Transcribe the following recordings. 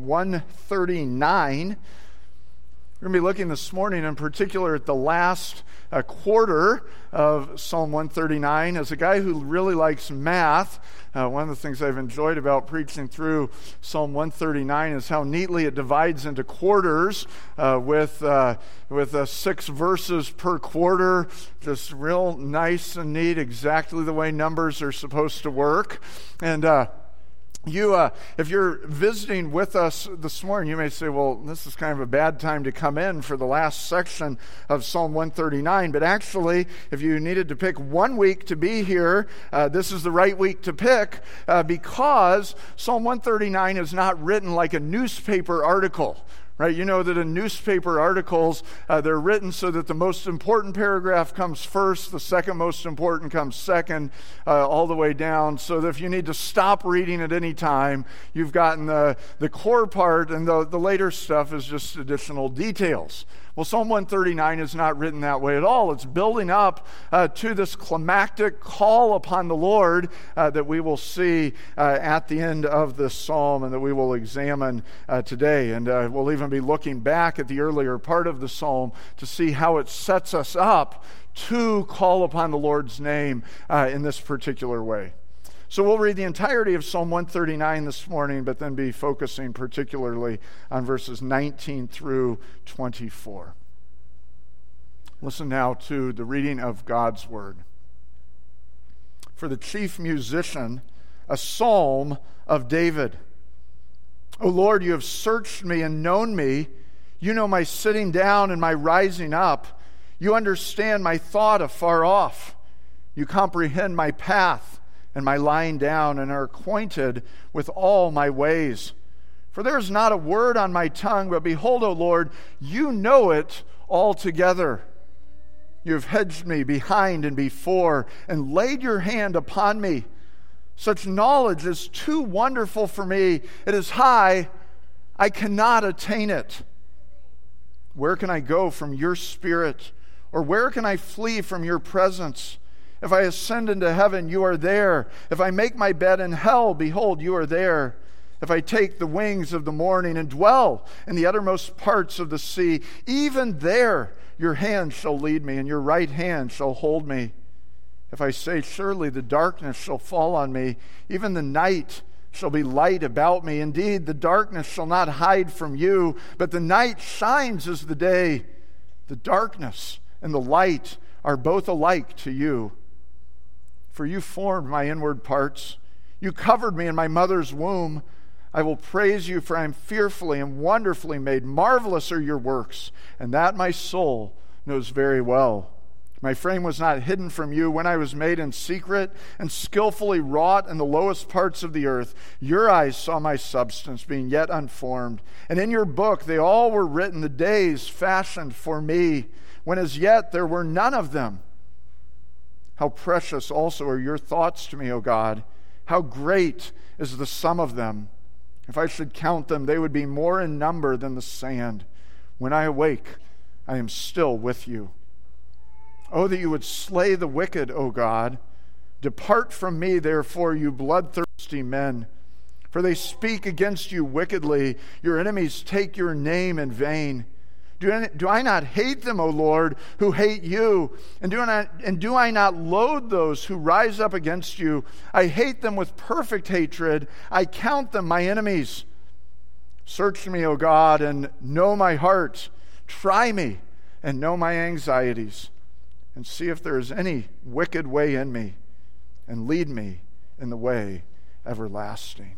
139. We're going to be looking this morning in particular at the last quarter of Psalm 139. As a guy who really likes math, one of the things I've enjoyed about preaching through Psalm 139 is how neatly it divides into quarters with 6 verses per quarter. Just real nice and neat, exactly the way numbers are supposed to work. And if you're visiting with us this morning, you may say, well, this is kind of a bad time to come in for the last section of Psalm 139. But actually, if you needed to pick one week to be here, this is the right week to pick because Psalm 139 is not written like a newspaper article. Right? You know that in newspaper articles, they're written so that the most important paragraph comes first, the second most important comes second, all the way down, so that if you need to stop reading at any time, you've gotten the core part, and the later stuff is just additional details. Well, Psalm 139 is not written that way at all. It's building up to this climactic call upon the Lord that we will see at the end of this psalm and that we will examine today. And we'll even be looking back at the earlier part of the psalm to see how it sets us up to call upon the Lord's name in this particular way. So we'll read the entirety of Psalm 139 this morning, but then be focusing particularly on verses 19 through 24. Listen now to the reading of God's Word. For the chief musician, a psalm of David. O Lord, you have searched me and known me. You know my sitting down and my rising up. You understand my thought afar off. You comprehend my path and my lying down, and are acquainted with all my ways. For there is not a word on my tongue, but behold, O Lord, you know it altogether. You have hedged me behind and before, and laid your hand upon me. Such knowledge is too wonderful for me. It is high, I cannot attain it. Where can I go from your spirit? Or where can I flee from your presence? If I ascend into heaven, you are there. If I make my bed in hell, behold, you are there. If I take the wings of the morning and dwell in the uttermost parts of the sea, even there your hand shall lead me, and your right hand shall hold me. If I say, surely the darkness shall fall on me, even the night shall be light about me. Indeed, the darkness shall not hide from you, but the night shines as the day. The darkness and the light are both alike to you. For you formed my inward parts. You covered me in my mother's womb. I will praise you, for I am fearfully and wonderfully made. Marvelous are your works, and that my soul knows very well. My frame was not hidden from you when I was made in secret and skillfully wrought in the lowest parts of the earth. Your eyes saw my substance being yet unformed, and in your book they all were written, the days fashioned for me, when as yet there were none of them. How precious also are your thoughts to me, O God. How great is the sum of them. If I should count them, they would be more in number than the sand. When I awake, I am still with you. Oh, that you would slay the wicked, O God. Depart from me, therefore, you bloodthirsty men. For they speak against you wickedly. Your enemies take your name in vain. Do I not hate them, O Lord, who hate you? And do I not loathe those who rise up against you? I hate them with perfect hatred. I count them my enemies. Search me, O God, and know my heart. Try me and know my anxieties. And see if there is any wicked way in me. And lead me in the way everlasting.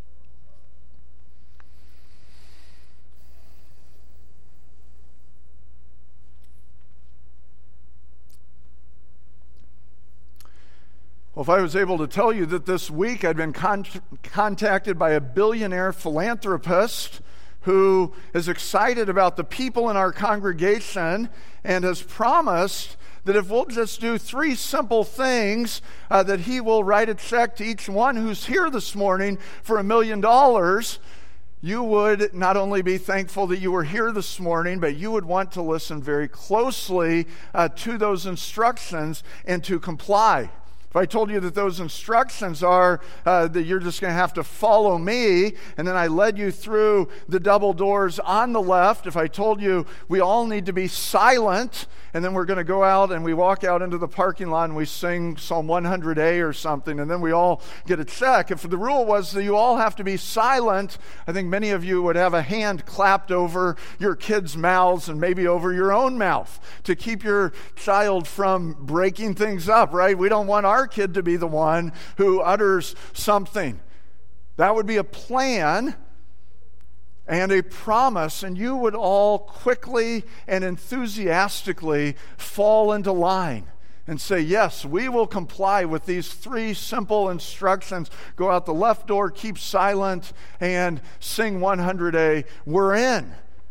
Well, if I was able to tell you that this week I'd been contacted by a billionaire philanthropist who is excited about the people in our congregation and has promised that if we'll just do 3 simple things, that he will write a check to each one who's here this morning for $1 million, you would not only be thankful that you were here this morning, but you would want to listen very closely to those instructions and to comply. If if I told you that those instructions are that you're just going to have to follow me, and then I led you through the double doors on the left, if I told you we all need to be silent, and then we're going to go out and we walk out into the parking lot and we sing Psalm 100A or something, and then we all get a check. If the rule was that you all have to be silent, I think many of you would have a hand clapped over your kids' mouths and maybe over your own mouth to keep your child from breaking things up, right? We don't want our kid to be the one who utters something. That would be a plan and a promise, and you would all quickly and enthusiastically fall into line and say, yes, we will comply with these 3 simple instructions. Go out the left door, keep silent, and sing 100A. We're in.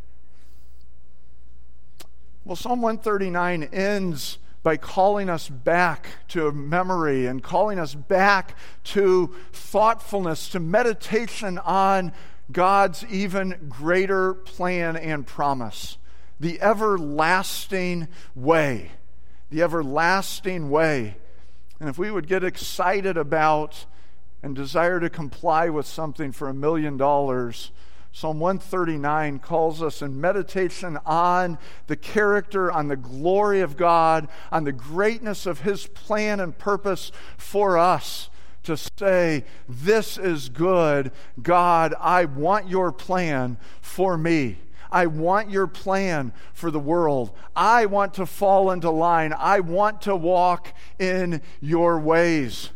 Well, Psalm 139 ends by calling us back to memory and calling us back to thoughtfulness, to meditation on God's even greater plan and promise. The everlasting way. The everlasting way. And if we would get excited about and desire to comply with something for $1 million, Psalm 139 calls us in meditation on the character, on the glory of God, on the greatness of His plan and purpose for us to say, this is good, God, I want your plan for me. I want your plan for the world. I want to fall into line. I want to walk in your ways.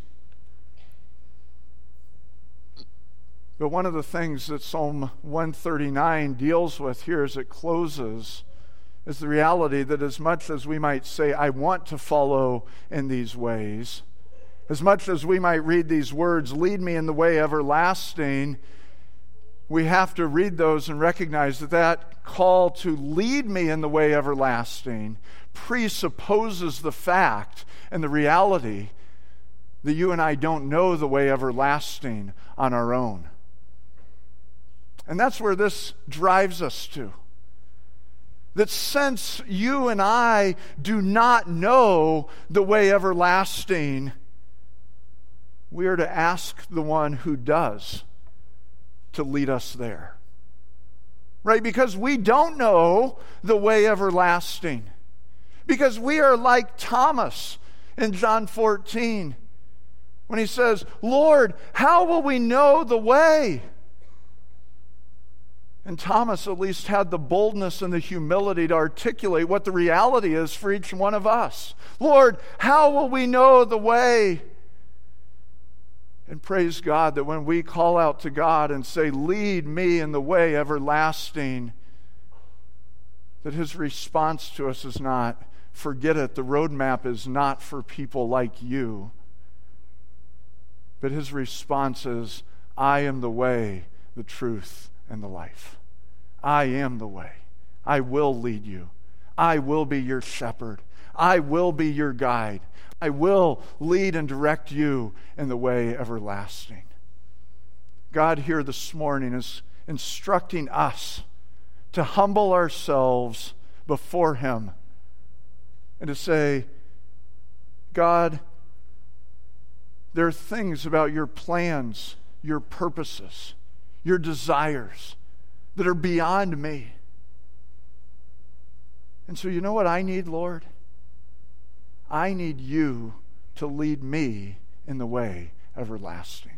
But one of the things that Psalm 139 deals with here as it closes is the reality that as much as we might say, I want to follow in these ways, as much as we might read these words, lead me in the way everlasting, we have to read those and recognize that that call to lead me in the way everlasting presupposes the fact and the reality that you and I don't know the way everlasting on our own. And that's where this drives us to. That since you and I do not know the way everlasting, we are to ask the one who does to lead us there. Right? Because we don't know the way everlasting. Because we are like Thomas in John 14 when he says, Lord, how will we know the way? And Thomas at least had the boldness and the humility to articulate what the reality is for each one of us. Lord, how will we know the way? And praise God that when we call out to God and say, lead me in the way everlasting, that His response to us is not, forget it, the roadmap is not for people like you. But His response is, I am the way, the truth, and the life. I am the way. I will lead you. I will be your shepherd. I will be your guide. I will lead and direct you in the way everlasting. God here this morning is instructing us to humble ourselves before Him and to say, God, there are things about your plans, your purposes, your desires that are beyond me. And so you know what I need, Lord? I need you to lead me in the way everlasting.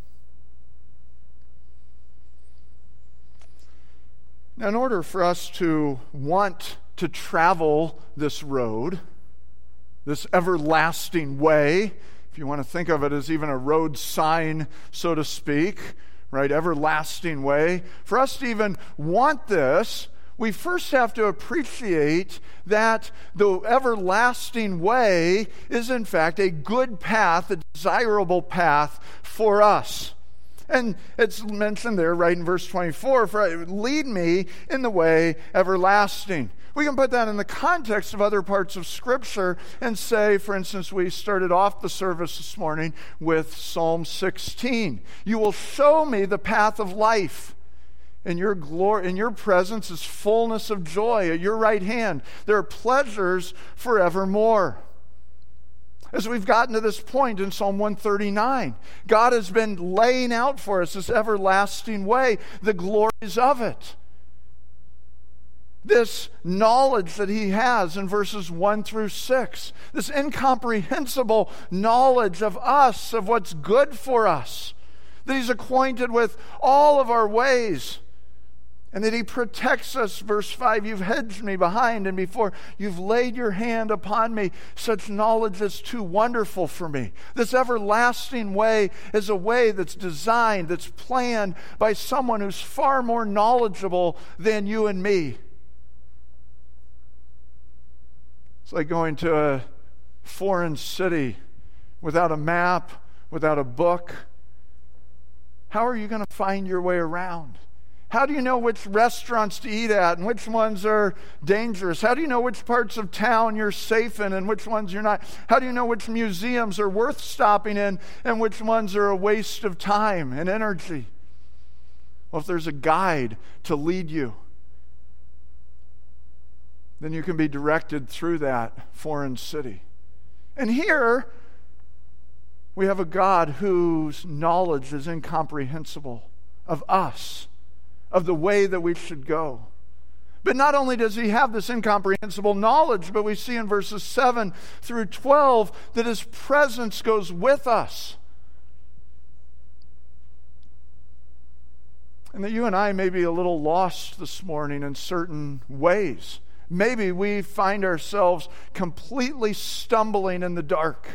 Now, in order for us to want to travel this road, this everlasting way, if you want to think of it as even a road sign, so to speak, right, everlasting way, for us to even want this, we first have to appreciate that the everlasting way is in fact a good path, a desirable path for us. And it's mentioned there right in verse 24, lead me in the way everlasting. We can put that in the context of other parts of Scripture and say, for instance, we started off the service this morning with Psalm 16. You will show me the path of life. In your glory, in your presence is fullness of joy. At your right hand, there are pleasures forevermore. As we've gotten to this point in Psalm 139, God has been laying out for us this everlasting way, the glories of it. This knowledge that he has in verses 1 through 6, this incomprehensible knowledge of us, of what's good for us, that he's acquainted with all of our ways, and that he protects us. Verse 5, you've hedged me behind and before. You've laid your hand upon me. Such knowledge is too wonderful for me. This everlasting way is a way that's designed, that's planned by someone who's far more knowledgeable than you and me. It's like going to a foreign city without a map, without a book. How are you going to find your way around? How do you know which restaurants to eat at and which ones are dangerous? How do you know which parts of town you're safe in and which ones you're not? How do you know which museums are worth stopping in and which ones are a waste of time and energy? Well, if there's a guide to lead you, then you can be directed through that foreign city. And here, we have a God whose knowledge is incomprehensible of us, of the way that we should go. But not only does he have this incomprehensible knowledge, but we see in verses 7 through 12 that his presence goes with us. And that you and I may be a little lost this morning in certain ways. Maybe we find ourselves completely stumbling in the dark.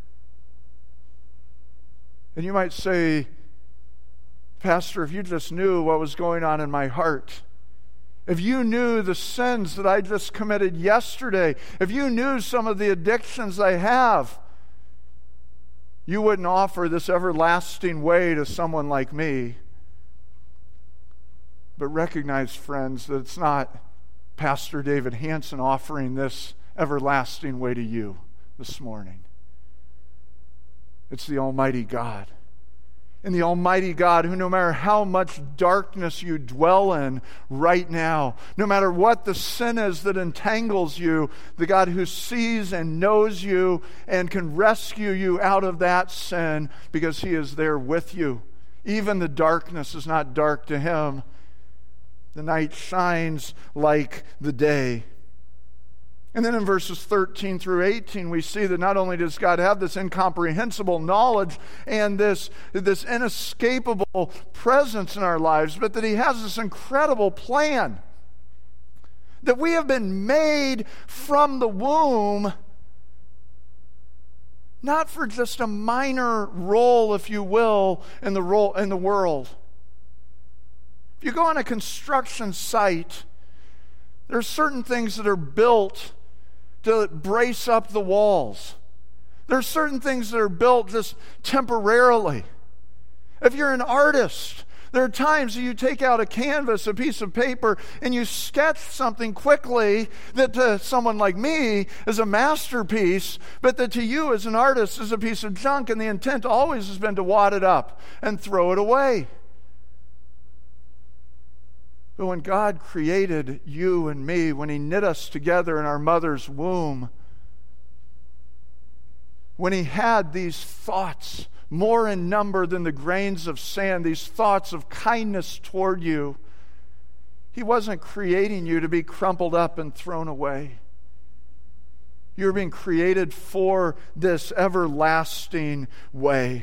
And you might say, Pastor, if you just knew what was going on in my heart, if you knew the sins that I just committed yesterday, if you knew some of the addictions I have, you wouldn't offer this everlasting way to someone like me. But recognize, friends, that it's not Pastor David Hansen offering this everlasting way to you this morning. It's the Almighty God. And the Almighty God who, no matter how much darkness you dwell in right now, no matter what the sin is that entangles you, the God who sees and knows you and can rescue you out of that sin because he is there with you. Even the darkness is not dark to him. The night shines like the day. And then in verses 13 through 18, we see that not only does God have this incomprehensible knowledge and this inescapable presence in our lives, but that he has this incredible plan. That we have been made from the womb, not for just a minor role, if you will, in the world. If you go on a construction site, there are certain things that are built to brace up the walls. There are certain things that are built just temporarily. If you're an artist, there are times that you take out a canvas, a piece of paper, and you sketch something quickly that to someone like me is a masterpiece, but that to you as an artist is a piece of junk, and the intent always has been to wad it up and throw it away. But when God created you and me, when he knit us together in our mother's womb, when he had these thoughts, more in number than the grains of sand, these thoughts of kindness toward you, he wasn't creating you to be crumpled up and thrown away. You're being created for this everlasting way.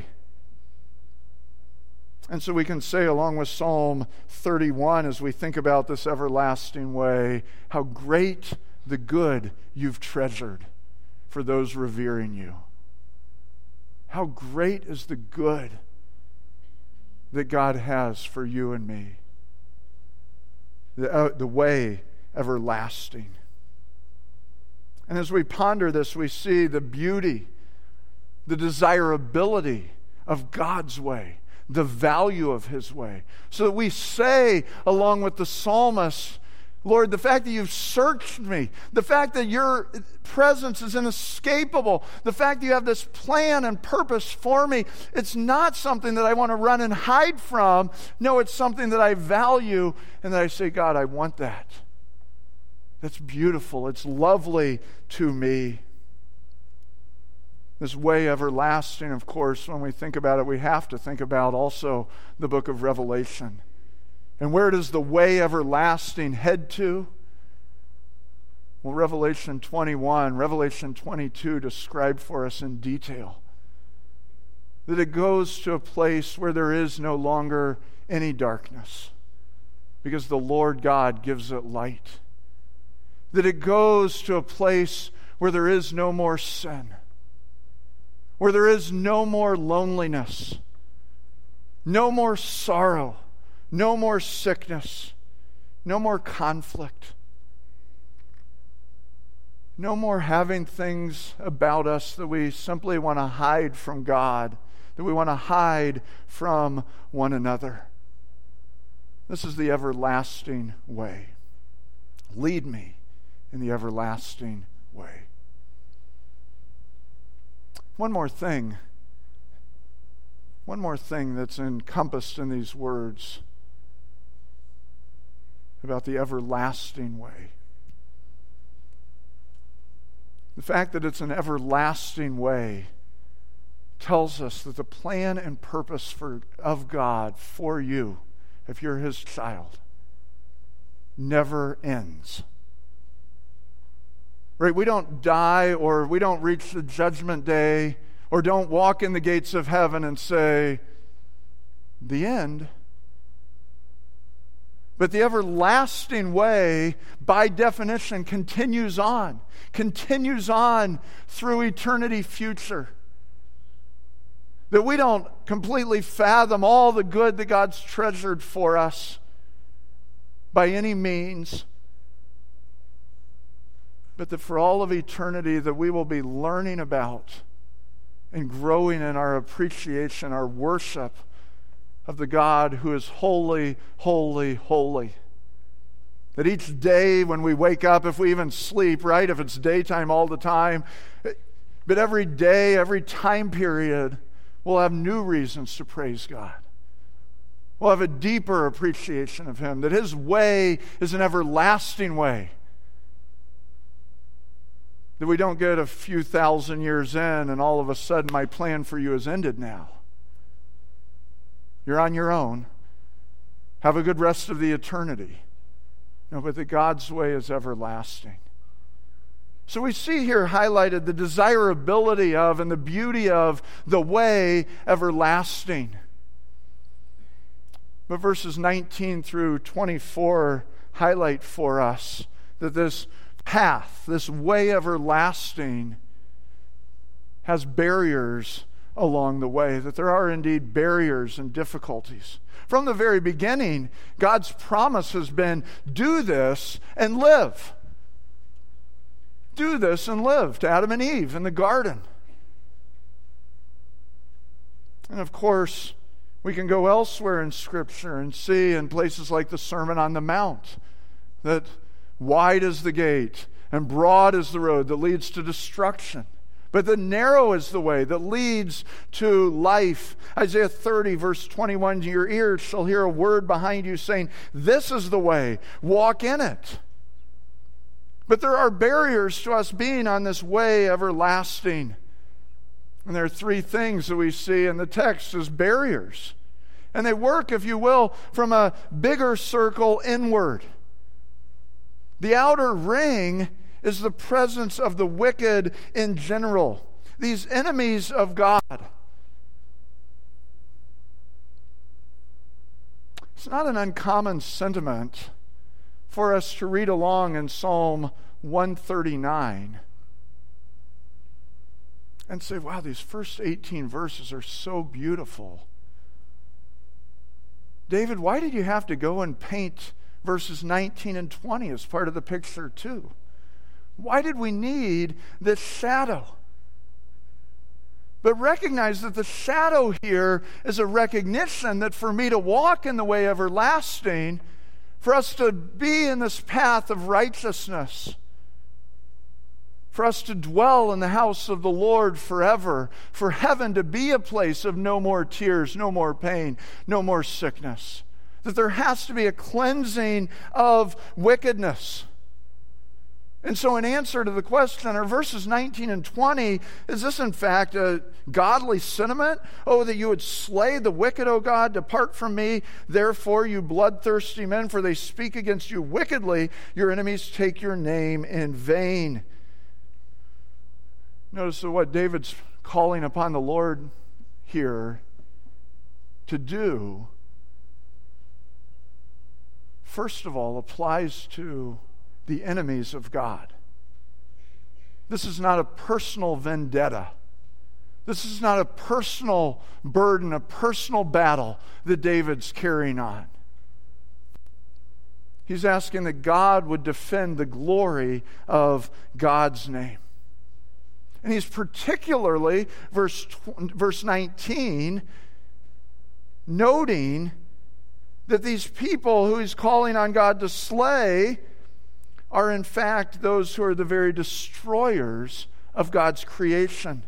And so we can say, along with Psalm 31, as we think about this everlasting way, how great the good you've treasured for those revering you. How great is the good that God has for you and me. The way everlasting. And as we ponder this, we see the beauty, the desirability of God's way, the value of his way. So that we say, along with the psalmist, Lord, the fact that you've searched me, the fact that your presence is inescapable, the fact that you have this plan and purpose for me, it's not something that I want to run and hide from. No, it's something that I value and that I say, God, I want that. That's beautiful. It's lovely to me. This way everlasting, of course, when we think about it, we have to think about also the book of Revelation. And where does the way everlasting head to? Well, Revelation 21, Revelation 22 describe for us in detail that it goes to a place where there is no longer any darkness because the Lord God gives it light. That it goes to a place where there is no more sin, where there is no more loneliness, no more sorrow, no more sickness, no more conflict, no more having things about us that we simply want to hide from God, that we want to hide from one another. This is the everlasting way. Lead me in the everlasting way. One more thing that's encompassed in these words about the everlasting way. The fact that it's an everlasting way tells us that the plan and purpose of God for you, if you're His child, never ends. Right? We don't die, or we don't reach the judgment day, or don't walk in the gates of heaven and say, the end. But the everlasting way, by definition, continues on through eternity future. That we don't completely fathom all the good that God's treasured for us by any means, but that for all of eternity that we will be learning about and growing in our appreciation, our worship of the God who is holy, holy, holy. That each day when we wake up, if we even sleep, right, if it's daytime all the time, but every day, every time period, we'll have new reasons to praise God. We'll have a deeper appreciation of Him, that His way is an everlasting way. That we don't get a few thousand years in and all of a sudden my plan for you has ended now. You're on your own. Have a good rest of the eternity. No, but that God's way is everlasting. So we see here highlighted the desirability of and the beauty of the way everlasting. But verses 19 through 24 highlight for us that this path, this way everlasting, has barriers along the way, that there are indeed barriers and difficulties. From the very beginning, God's promise has been, do this and live. Do this and live, to Adam and Eve in the garden. And of course, we can go elsewhere in Scripture and see in places like the Sermon on the Mount that wide is the gate and broad is the road that leads to destruction, but the narrow is the way that leads to life. Isaiah 30, verse 21, your ears shall hear a word behind you saying, this is the way, walk in it. But there are barriers to us being on this way everlasting. And there are three things that we see in the text as barriers. And they work, if you will, from a bigger circle inward. The outer ring is the presence of the wicked in general, these enemies of God. It's not an uncommon sentiment for us to read along in Psalm 139 and say, wow, these first 18 verses are so beautiful. David, why did you have to go and paint verses 19 and 20 as part of the picture too? Why did we need this shadow? But recognize that the shadow here is a recognition that for me to walk in the way everlasting, for us to be in this path of righteousness, for us to dwell in the house of the Lord forever, for heaven to be a place of no more tears, no more pain, no more sickness, that there has to be a cleansing of wickedness. And so in answer to the question, are verses 19 and 20, is this in fact a godly sentiment? Oh, that you would slay the wicked, O God, depart from me. Therefore, you bloodthirsty men, for they speak against you wickedly. Your enemies take your name in vain. Notice what David's calling upon the Lord here to do, first of all, applies to the enemies of God. This is not a personal vendetta. This is not a personal burden, a personal battle that David's carrying on. He's asking that God would defend the glory of God's name. And he's particularly, verse 19, noting that these people who he's calling on God to slay are in fact those who are the very destroyers of God's creation.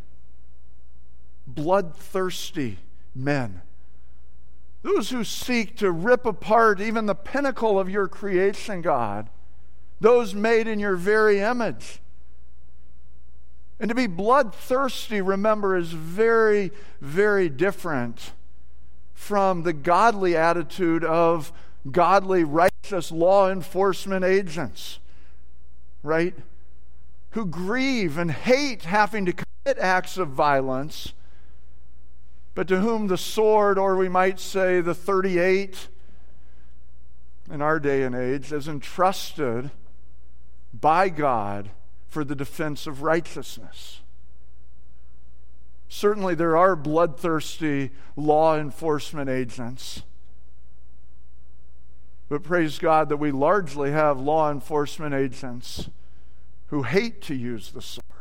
Bloodthirsty men. Those who seek to rip apart even the pinnacle of your creation, God. Those made in your very image. And to be bloodthirsty, remember, is very, very different from the godly attitude of godly, righteous law enforcement agents, right? Who grieve and hate having to commit acts of violence, but to whom the sword, or we might say the 38 in our day and age, is entrusted by God for the defense of righteousness. Certainly there are bloodthirsty law enforcement agents. But praise God that we largely have law enforcement agents who hate to use the sword.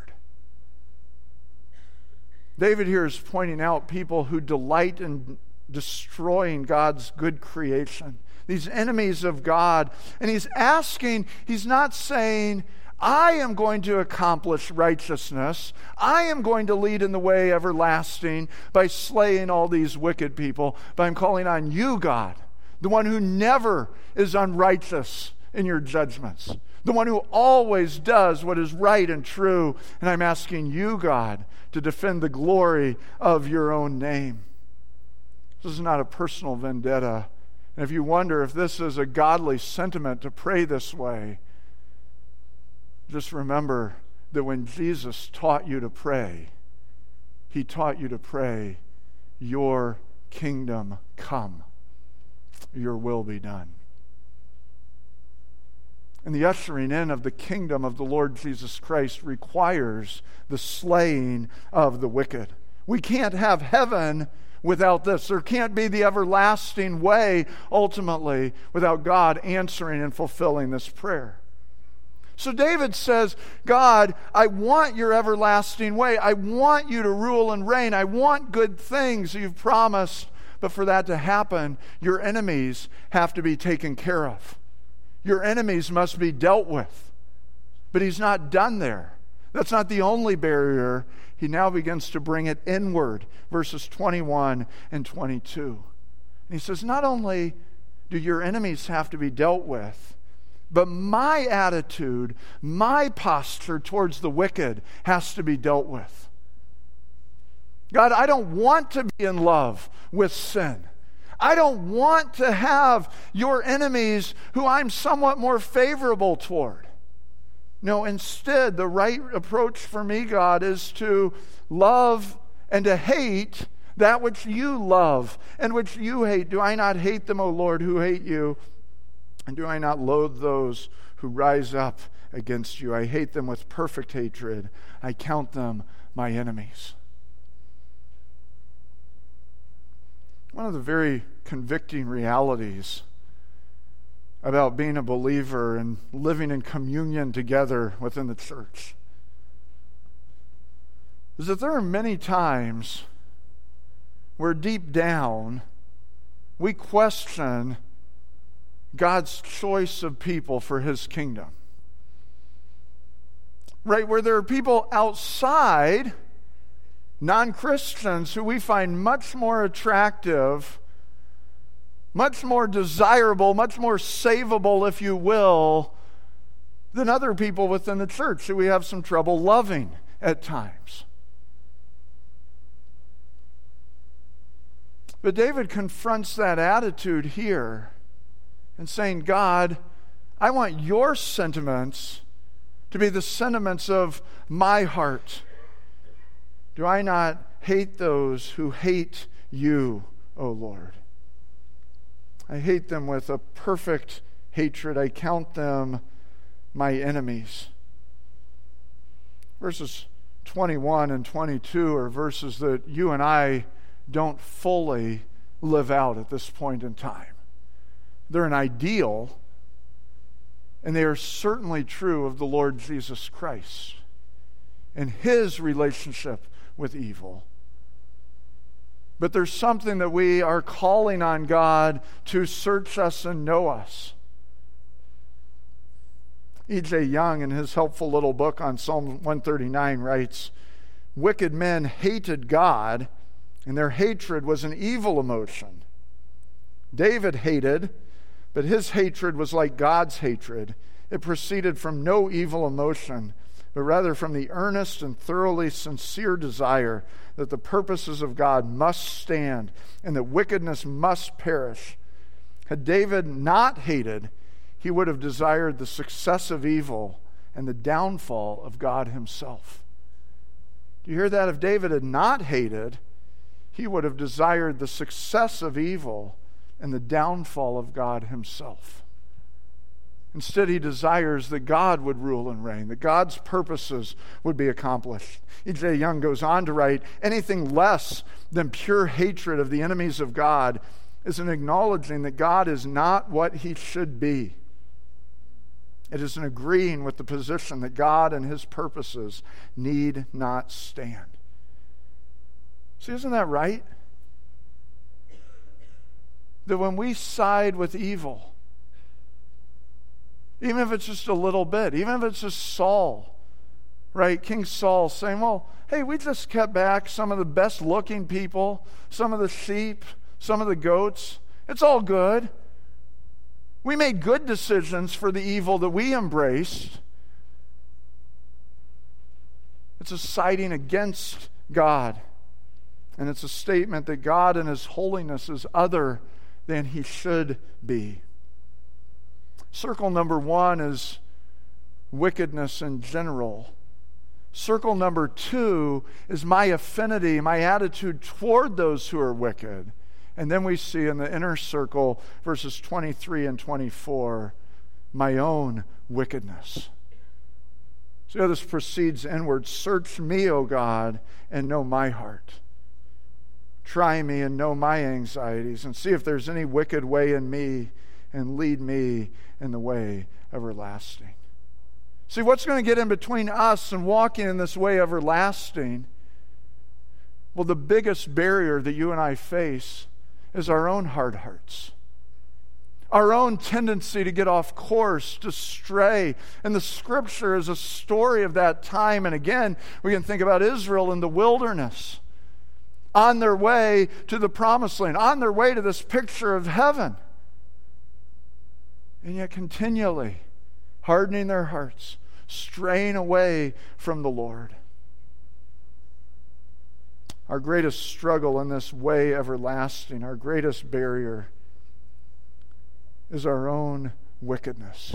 David here is pointing out people who delight in destroying God's good creation. These enemies of God. And he's not saying, I am going to accomplish righteousness. I am going to lead in the way everlasting by slaying all these wicked people. But I'm calling on you, God, the one who never is unrighteous in your judgments, the one who always does what is right and true. And I'm asking you, God, to defend the glory of your own name. This is not a personal vendetta. And if you wonder if this is a godly sentiment to pray this way, just remember that when Jesus taught you to pray, he taught you to pray, your kingdom come, your will be done. And the ushering in of the kingdom of the Lord Jesus Christ requires the slaying of the wicked. We can't have heaven without this. There can't be the everlasting way, ultimately, without God answering and fulfilling this prayer. So David says, God, I want your everlasting way. I want you to rule and reign. I want good things you've promised. But for that to happen, your enemies have to be taken care of. Your enemies must be dealt with. But he's not done there. That's not the only barrier. He now begins to bring it inward, verses 21 and 22. And he says, not only do your enemies have to be dealt with, but my attitude, my posture towards the wicked has to be dealt with. God, I don't want to be in love with sin. I don't want to have your enemies who I'm somewhat more favorable toward. No, instead, the right approach for me, God, is to love and to hate that which you love and which you hate. Do I not hate them, O Lord, who hate you? And do I not loathe those who rise up against you? I hate them with perfect hatred. I count them my enemies. One of the very convicting realities about being a believer and living in communion together within the church is that there are many times where deep down we question God's choice of people for his kingdom. Right, where there are people outside, non-Christians, who we find much more attractive, much more desirable, much more savable, if you will, than other people within the church that we have some trouble loving at times. But David confronts that attitude here and saying, God, I want your sentiments to be the sentiments of my heart. Do I not hate those who hate you, O Lord? I hate them with a perfect hatred. I count them my enemies. Verses 21 and 22 are verses that you and I don't fully live out at this point in time. They're an ideal, and they are certainly true of the Lord Jesus Christ and his relationship with evil. But there's something that we are calling on God to search us and know us. E.J. Young, in his helpful little book on Psalm 139, writes, "Wicked men hated God, and their hatred was an evil emotion. David hated, but his hatred was like God's hatred. It proceeded from no evil emotion, but rather from the earnest and thoroughly sincere desire that the purposes of God must stand and that wickedness must perish. Had David not hated, he would have desired the success of evil and the downfall of God himself." Do you hear that? If David had not hated, he would have desired the success of evil and the downfall of God himself. Instead, he desires that God would rule and reign, that God's purposes would be accomplished. E.J. Young goes on to write, anything less than pure hatred of the enemies of God is an acknowledging that God is not what he should be. It is an agreeing with the position that God and his purposes need not stand. See, isn't that right? That when we side with evil, even if it's just a little bit, even if it's just Saul, right? King Saul saying, well, hey, we just kept back some of the best looking people, some of the sheep, some of the goats. It's all good. We made good decisions for the evil that we embraced. It's a siding against God. And it's a statement that God in his holiness is other than he should be. Circle number 1 is wickedness in general. Circle number 2 is my affinity, my attitude toward those who are wicked. And then we see in the inner circle, verses 23 and 24, my own wickedness. See how this proceeds inward. Search me, O God, and know my heart. Try me and know my anxieties, and see if there's any wicked way in me, and lead me in the way everlasting. See, what's going to get in between us and walking in this way everlasting? Well, the biggest barrier that you and I face is our own hard hearts. Our own tendency to get off course, to stray. And the Scripture is a story of that time. And again, we can think about Israel in the wilderness, on their way to the promised land, on their way to this picture of heaven. And yet continually hardening their hearts, straying away from the Lord. Our greatest struggle in this way everlasting, our greatest barrier, is our own wickedness.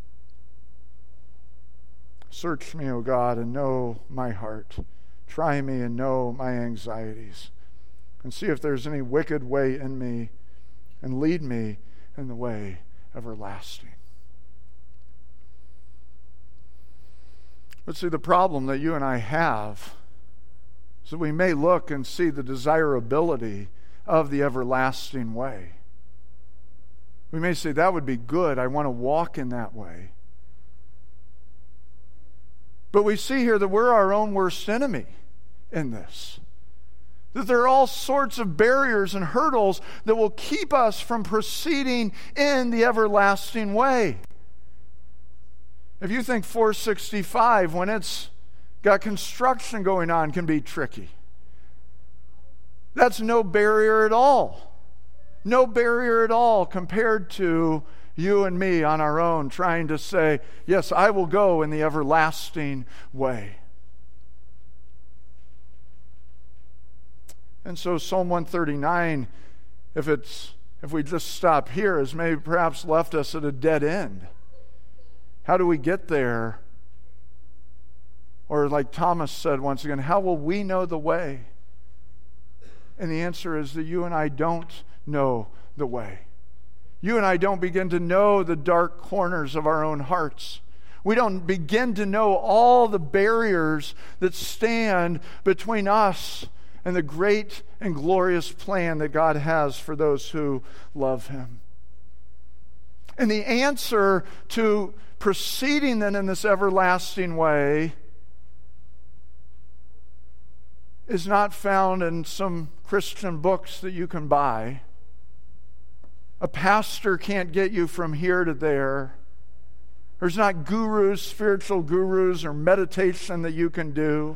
Search me, O God, and know my heart. Try me and know my anxieties. And see if there's any wicked way in me, and lead me in the way everlasting. But see, the problem that you and I have is that we may look and see the desirability of the everlasting way. We may say, that would be good. I want to walk in that way. But we see here that we're our own worst enemy in this. That there are all sorts of barriers and hurdles that will keep us from proceeding in the everlasting way. If you think 465, when it's got construction going on, can be tricky, that's no barrier at all. No barrier at all compared to you and me on our own, trying to say, yes, I will go in the everlasting way. And so Psalm 139, if we just stop here, has maybe perhaps left us at a dead end. How do we get there? Or like Thomas said once again, how will we know the way? And the answer is that you and I don't know the way. You and I don't begin to know the dark corners of our own hearts. We don't begin to know all the barriers that stand between us and the great and glorious plan that God has for those who love Him. And the answer to proceeding then in this everlasting way is not found in some Christian books that you can buy. A pastor can't get you from here to there. There's not gurus, spiritual gurus, or meditation that you can do.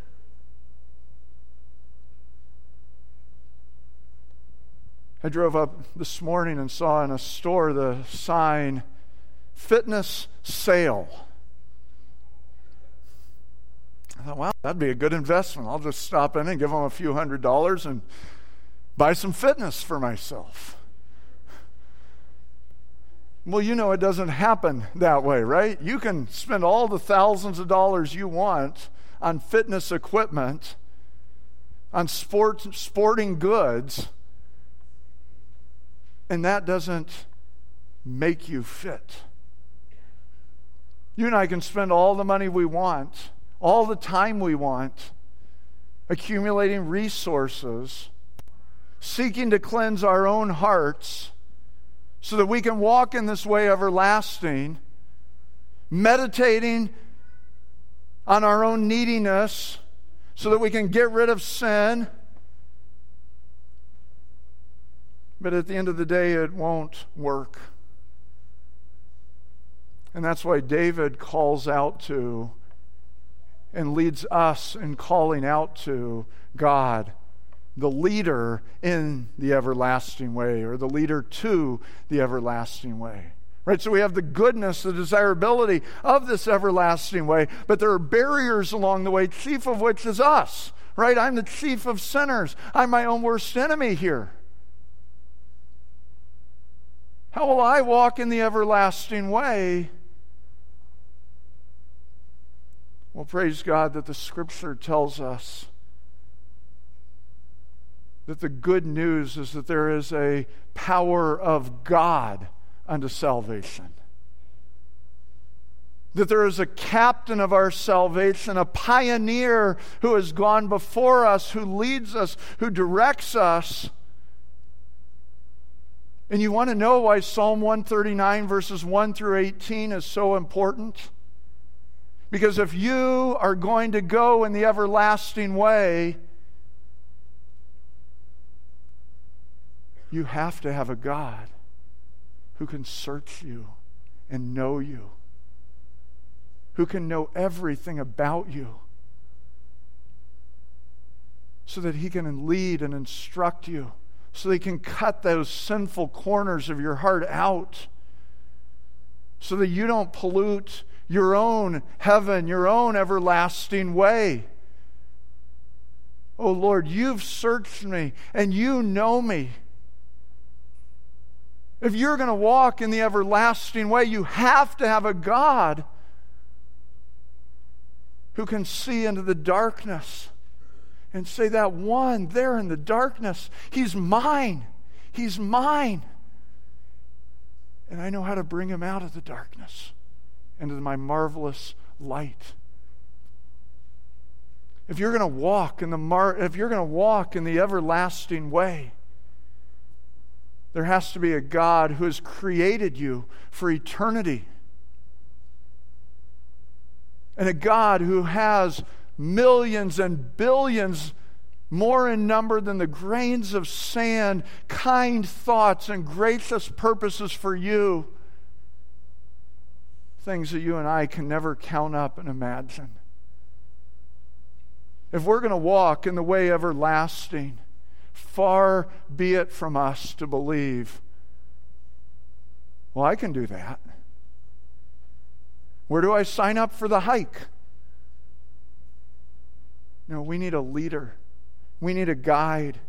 I drove up this morning and saw in a store the sign, fitness sale. I thought, wow, that'd be a good investment. I'll just stop in and give them a few $100s and buy some fitness for myself. Well, you know it doesn't happen that way, right? You can spend all the thousands of dollars you want on fitness equipment, on sporting goods, and that doesn't make you fit. You and I can spend all the money we want, all the time we want, accumulating resources, seeking to cleanse our own hearts so that we can walk in this way everlasting, meditating on our own neediness so that we can get rid of sin. But at the end of the day, it won't work. And that's why David calls out to and leads us in calling out to God, the leader in the everlasting way, or the leader to the everlasting way. Right? So we have the goodness, the desirability of this everlasting way, but there are barriers along the way, chief of which is us. Right? I'm the chief of sinners. I'm my own worst enemy here. How will I walk in the everlasting way? Well, praise God that the Scripture tells us that the good news is that there is a power of God unto salvation. That there is a captain of our salvation, a pioneer who has gone before us, who leads us, who directs us. And you want to know why Psalm 139 verses 1 through 18 is so important? Because if you are going to go in the everlasting way, you have to have a God who can search you and know you, who can know everything about you, so that He can lead and instruct you, so that He can cut those sinful corners of your heart out, so that you don't pollute your own heaven, your own everlasting way. Oh Lord, you've searched me and you know me. If you're going to walk in the everlasting way, you have to have a God who can see into the darkness and say, that one there in the darkness, he's mine. He's mine. And I know how to bring him out of the darkness into my marvelous light. If you're going to walk in the everlasting way, there has to be a God who has created you for eternity. And a God who has millions and billions, more in number than the grains of sand, kind thoughts and gracious purposes for you. Things that you and I can never count up and imagine. If we're going to walk in the way everlasting, far be it from us to believe, Well, I can do that. Where do I sign up for the hike? No, we need a leader. We need a guide.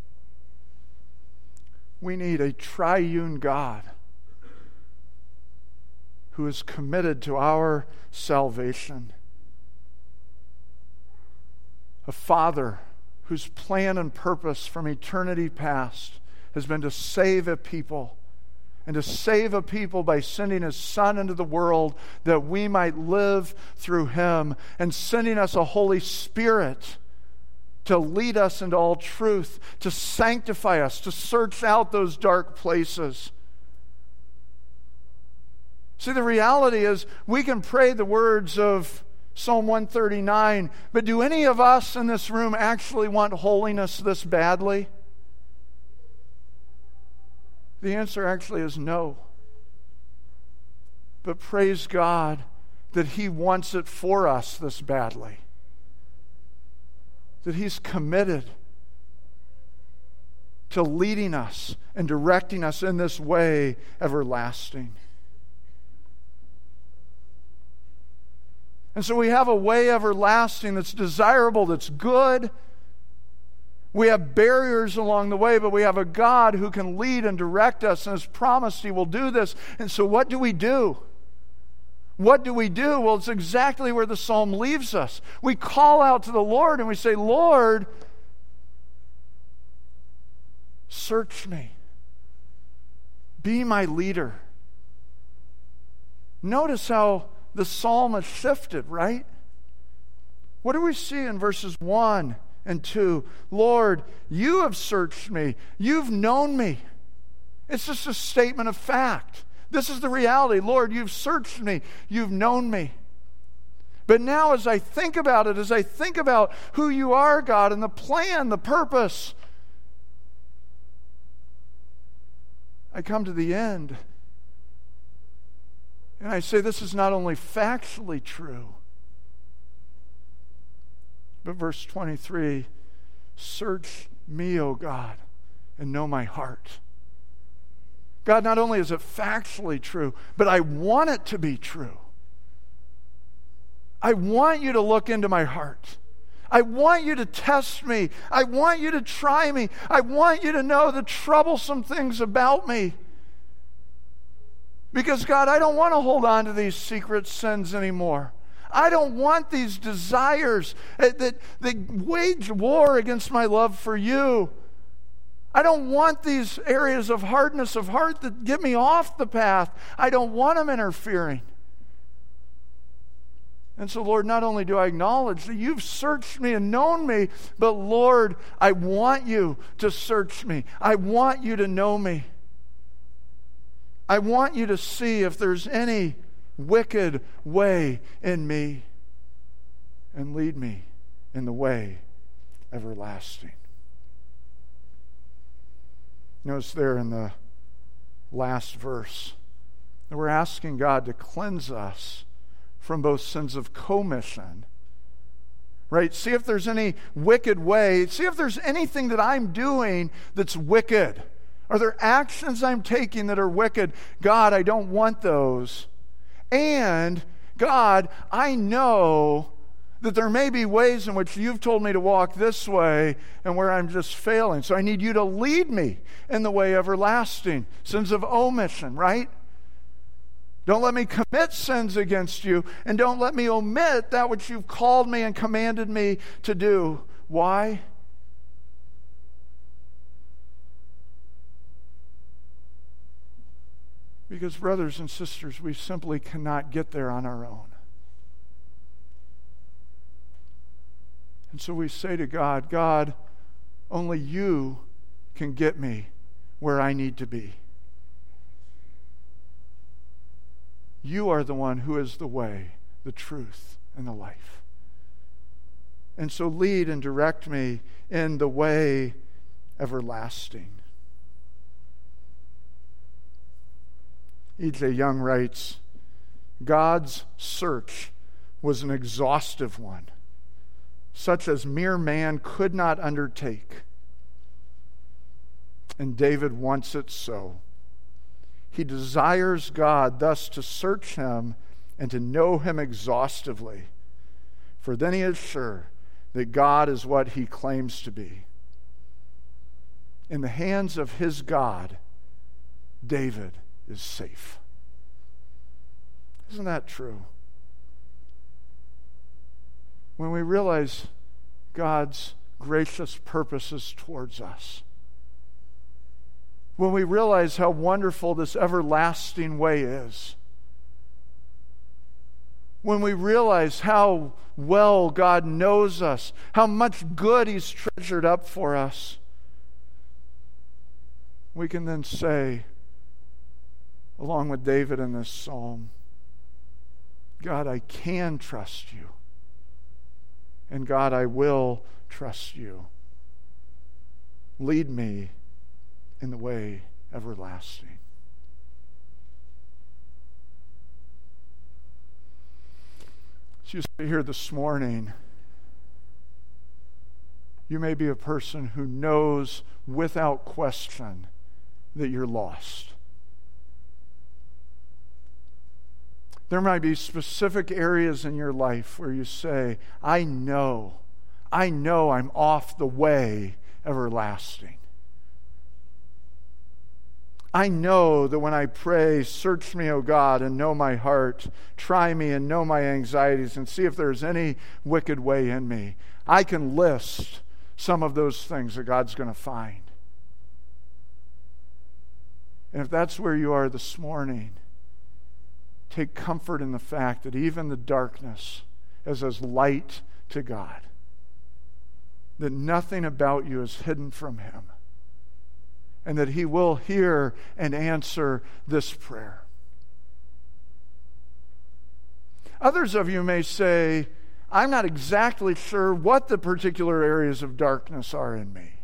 We need a triune God who is committed to our salvation. A Father whose plan and purpose from eternity past has been to save a people, and to save a people by sending His Son into the world that we might live through Him, and sending us a Holy Spirit to lead us into all truth, to sanctify us, to search out those dark places. See, the reality is we can pray the words of Psalm 139, but do any of us in this room actually want holiness this badly? The answer actually is no. But praise God that He wants it for us this badly. That He's committed to leading us and directing us in this way everlasting. And so we have a way everlasting that's desirable, that's good. We have barriers along the way, but we have a God who can lead and direct us and has promised He will do this. And so what do we do? What do we do? Well, it's exactly where the psalm leaves us. We call out to the Lord and we say, Lord, search me. Be my leader. Notice how the psalm has shifted, right? What do we see in verses 1 and 2? Lord, you have searched me. You've known me. It's just a statement of fact. This is the reality. Lord, you've searched me. You've known me. But now as I think about it, as I think about who you are, God, and the plan, the purpose, I come to the end. And I say this is not only factually true, but verse 23, search me, O God, and know my heart. God, not only is it factually true, but I want it to be true. I want you to look into my heart. I want you to test me. I want you to try me. I want you to know the troublesome things about me. Because, God, I don't want to hold on to these secret sins anymore. I don't want these desires that wage war against my love for you. I don't want these areas of hardness of heart that get me off the path. I don't want them interfering. And so, Lord, not only do I acknowledge that you've searched me and known me, but, Lord, I want you to search me. I want you to know me. I want you to see if there's any wicked way in me and lead me in the way everlasting. Notice there in the last verse that we're asking God to cleanse us from both sins of commission, right? See if there's any wicked way. See if there's anything that I'm doing that's wicked. Are there actions I'm taking that are wicked? God, I don't want those. And, God, I know that there may be ways in which you've told me to walk this way and where I'm just failing. So I need you to lead me in the way everlasting. Sins of omission, right? Don't let me commit sins against you, and don't let me omit that which you've called me and commanded me to do. Why? Because, brothers and sisters, we simply cannot get there on our own. And so we say to God, God, only you can get me where I need to be. You are the one who is the way, the truth, and the life. And so lead and direct me in the way everlasting. E.J. Young writes, God's search was an exhaustive one, such as mere man could not undertake. And David wants it so. he desires God thus to search him and to know him exhaustively. For then he is sure that God is what he claims to be. In the hands of his God, David is safe. Isn't that true? When we realize God's gracious purposes towards us, when we realize how wonderful this everlasting way is, when we realize how well God knows us, how much good he's treasured up for us, we can then say, along with David in this psalm, God, I can trust you. And God, I will trust you. Lead me in the way everlasting. As you sit here this morning, you may be a person who knows without question that you're lost. There might be specific areas in your life where you say, I know I'm off the way everlasting. I know that when I pray, search me, O God, and know my heart. Try me and know my anxieties and see if there's any wicked way in me. I can list some of those things that God's going to find. And if that's where you are this morning, take comfort in the fact that even the darkness is as light to God. That nothing about you is hidden from him. And that he will hear and answer this prayer. Others of you may say, I'm not exactly sure what the particular areas of darkness are in me.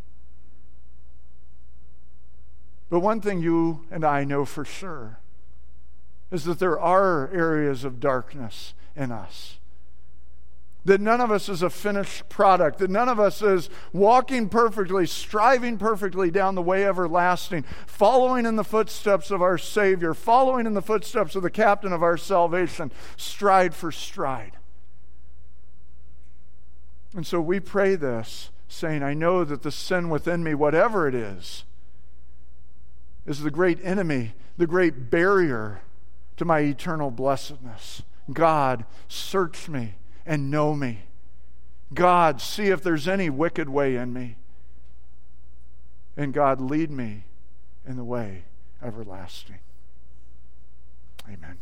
But one thing you and I know for sure is that there are areas of darkness in us. That none of us is a finished product. That none of us is walking perfectly, striving perfectly down the way everlasting, following in the footsteps of our Savior, following in the footsteps of the captain of our salvation, stride for stride. And so we pray this, saying, I know that the sin within me, whatever it is the great enemy, the great barrier to my eternal blessedness. God, search me and know me. God, see if there's any wicked way in me. And God, lead me in the way everlasting. Amen.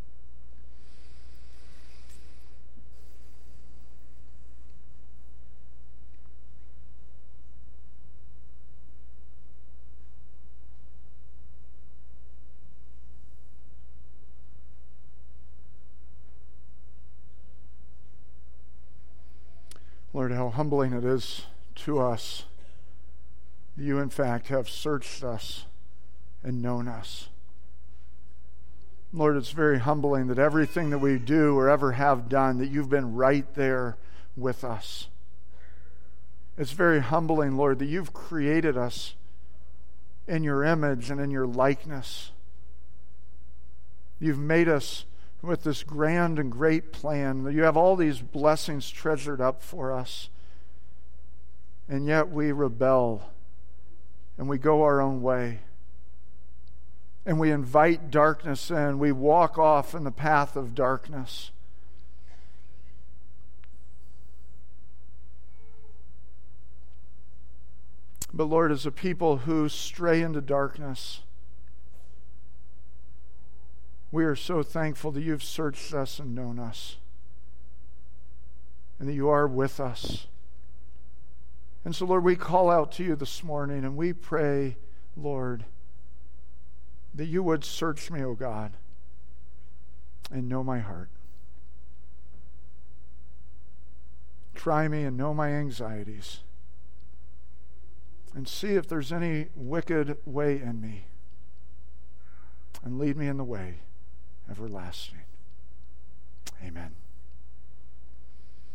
Lord, how humbling it is to us that you, in fact, have searched us and known us. Lord, it's very humbling that everything that we do or ever have done, that you've been right there with us. It's very humbling, Lord, that you've created us in your image and in your likeness. You've made us with this grand and great plan. You have all these blessings treasured up for us. And yet we rebel and we go our own way. And we invite darkness in. We walk off in the path of darkness. But Lord, as a people who stray into darkness, we are so thankful that you've searched us and known us, and that you are with us. And so, Lord, we call out to you this morning, and we pray, Lord, that you would search me, O God, and know my heart. Try me and know my anxieties, and see if there's any wicked way in me, and lead me in the way everlasting. Amen.